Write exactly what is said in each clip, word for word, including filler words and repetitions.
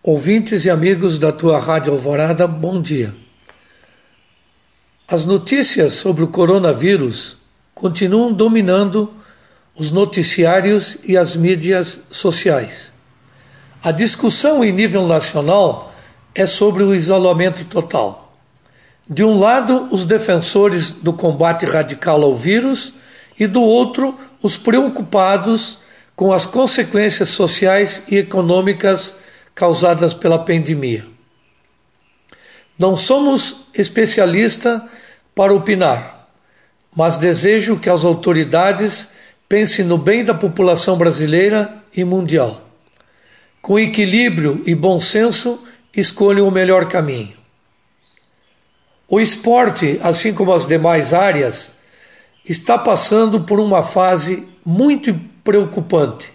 Ouvintes e amigos da tua Rádio Alvorada, bom dia. As notícias sobre o coronavírus continuam dominando os noticiários e as mídias sociais. A discussão em nível nacional é sobre o isolamento total. De um lado, os defensores do combate radical ao vírus e do outro, os preocupados com as consequências sociais e econômicas causadas pela pandemia. Não somos especialistas para opinar, mas desejo que as autoridades pensem no bem da população brasileira e mundial. Com equilíbrio e bom senso, escolham o melhor caminho. O esporte, assim como as demais áreas, está passando por uma fase muito preocupante.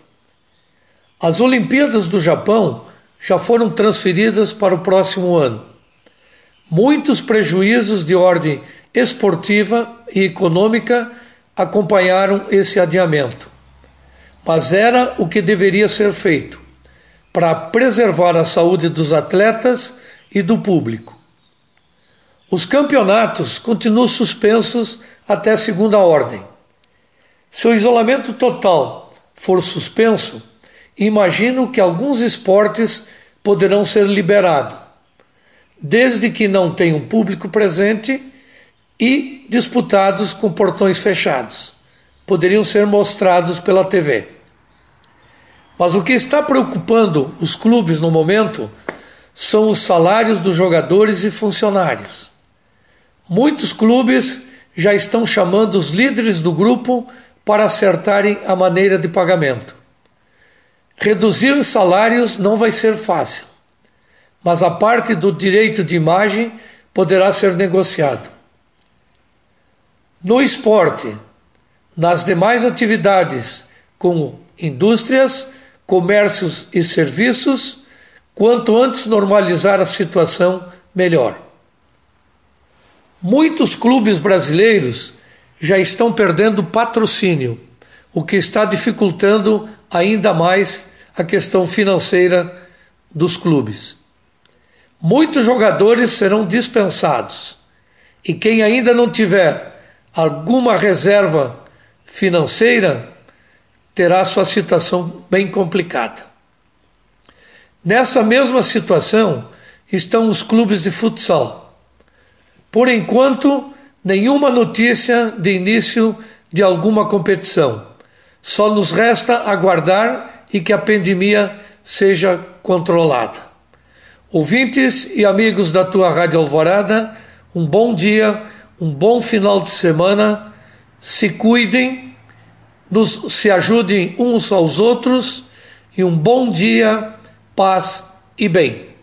As Olimpíadas do Japão já foram transferidas para o próximo ano. Muitos prejuízos de ordem esportiva e econômica acompanharam esse adiamento. Mas era o que deveria ser feito para preservar a saúde dos atletas e do público. Os campeonatos continuam suspensos até segunda ordem. Se o isolamento total for suspenso, imagino que alguns esportes poderão ser liberados, desde que não tenham público presente e disputados com portões fechados. Poderiam ser mostrados pela T V. Mas o que está preocupando os clubes no momento são os salários dos jogadores e funcionários. Muitos clubes já estão chamando os líderes do grupo para acertarem a maneira de pagamento. Reduzir salários não vai ser fácil, mas a parte do direito de imagem poderá ser negociado. No esporte, nas demais atividades, como indústrias, comércios e serviços, quanto antes normalizar a situação, melhor. Muitos clubes brasileiros já estão perdendo patrocínio, o que está dificultando ainda mais a questão financeira dos clubes. Muitos jogadores serão dispensados e quem ainda não tiver alguma reserva financeira terá sua situação bem complicada. Nessa mesma situação estão os clubes de futsal. Por enquanto, nenhuma notícia de início de alguma competição. Só nos resta aguardar e que a pandemia seja controlada. Ouvintes e amigos da tua Rádio Alvorada, um bom dia, um bom final de semana. Se cuidem, nos, se ajudem uns aos outros e um bom dia, paz e bem.